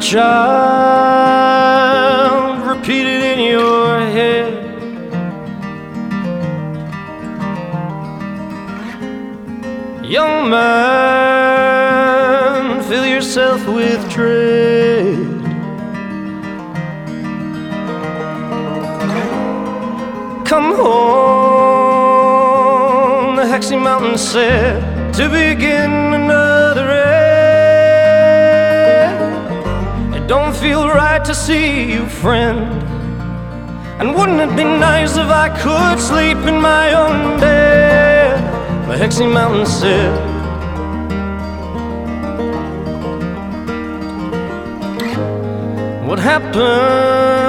child, repeat it in your head. Young man, fill yourself with dread. Come home, the Hexy Mountain said, to begin another end. It don't feel right to see you, friend. And wouldn't it be nice if I could sleep in my own bed? The Hexy Mountain said. What happened